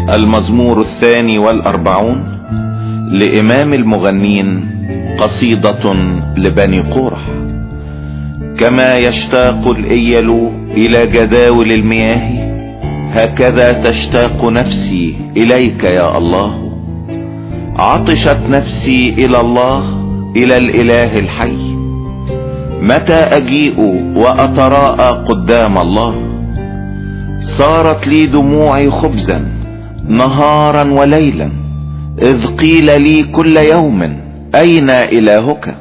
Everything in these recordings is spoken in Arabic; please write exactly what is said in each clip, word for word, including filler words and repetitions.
المزمور الثاني والأربعون لإمام المغنين، قصيدة لبني قورح. كما يشتاق الإيل إلى جداول المياه، هكذا تشتاق نفسي إليك يا الله. عطشت نفسي إلى الله، إلى الإله الحي. متى أجيء وأتراءى قدام الله؟ صارت لي دموعي خبزا نهارا وليلا، إذ قيل لي كل يوم أين إلهك؟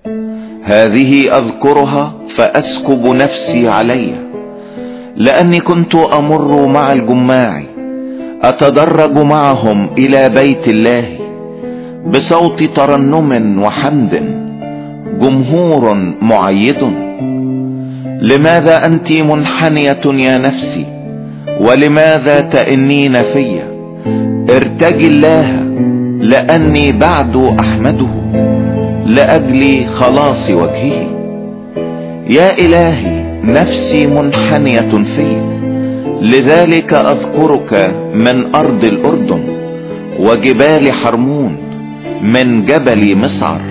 هذه أذكرها فأسكب نفسي علي، لأني كنت أمر مع الجماع، أتدرج معهم إلى بيت الله بصوت ترنم وحمد، جمهور معيد. لماذا أنت منحنية يا نفسي، ولماذا تئنين في؟ ارتجي الله، لأني بعد أحمده، لأجل خلاص وجهه. يا إلهي نفسي منحنية في، لذلك أذكرك من أرض الأردن وجبال حرمون، من جبل مصعر.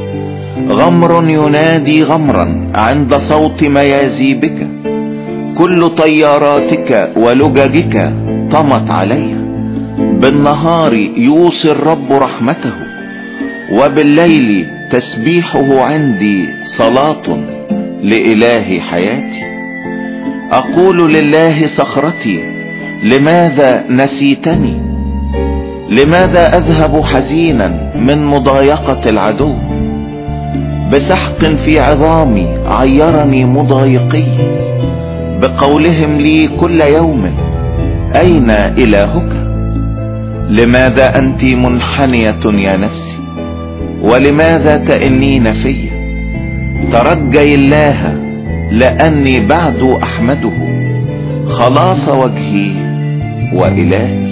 غمر ينادي غمرا عند صوت ميازيبك، كل طياراتك ولججك طمت علي. بالنهار يوصي الرب رحمته، وبالليل تسبيحه عندي صلاة لإله حياتي. أقول لله صخرتي، لماذا نسيتني؟ لماذا أذهب حزينا من مضايقة العدو؟ بسحق في عظامي عيرني مضايقي، بقولهم لي كل يوم أين إلهك؟ لماذا أنت منحنية يا نفسي، ولماذا تئنين في؟ ترجي الله، لأني بعد أحمده، خلاص وجهي وإلهي.